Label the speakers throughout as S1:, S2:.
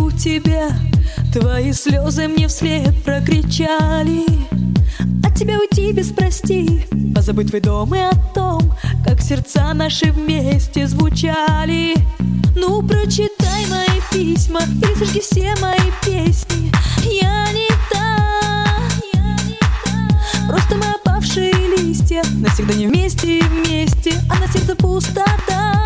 S1: у тебя. Твои слезы мне вслед прокричали: от тебя уйти без прости, позабыть твой дом и о том, как сердца наши вместе звучали. Ну, прочитай мои письма или сожги все мои песни. Я не та, просто мы опавшие листья, навсегда не вместе и вместе, а на сердце пустота.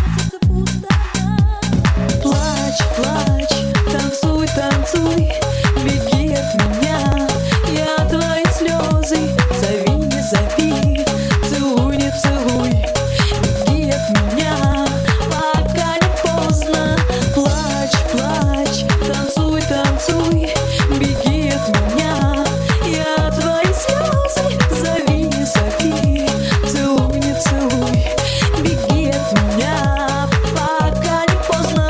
S1: Плачь, плачь, танцуй, танцуй, беги от меня. Я твои слезы, зови, не зови, целуй, не целуй, беги от меня, пока не поздно. Плачь, плачь, танцуй, танцуй, беги от меня. Я твои слезы, зови, не зови, целуй, не целуй, беги от меня, пока не поздно.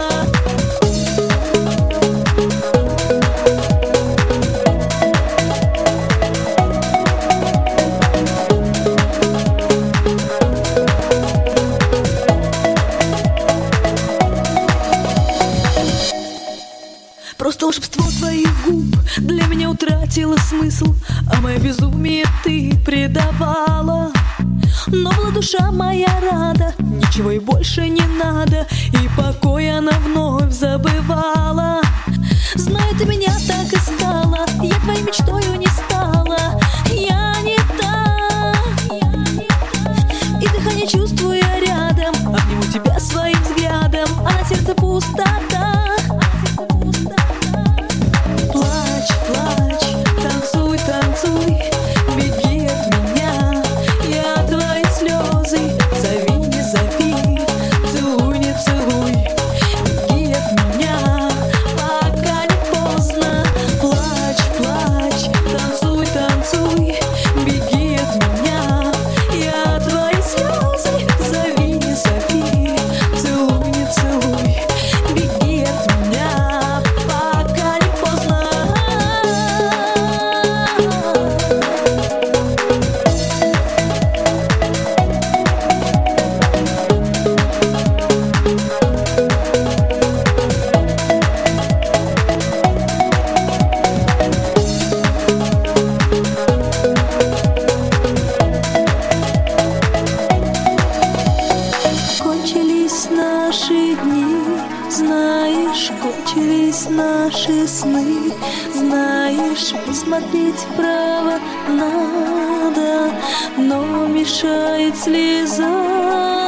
S1: Просто волшебство твоих губ для меня утратило смысл, а мое безумие ты предавала. Но была душа моя рада, ничего и больше не надо, и покой она вновь забывала. Знаю, ты меня так искала, я твоей мечтою не стала. Я не та, и дыхание чувствую я рядом, обниму тебя своим взглядом, а на сердце пустота. Плачь, плачь, танцуй, танцуй, беги от меня. Я твои слезы, зови, не зови, целуй, не целуй, беги от меня, пока не поздно. Плачь, плачь, танцуй, танцуй, беги от меня. Я твои слезы, зови, не зови, целуй, не целуй, беги от меня, пока не поздно. Кончились наши дни, знаешь, кончились наши сны. Знаешь, посмотреть вправо надо, но мешает слеза.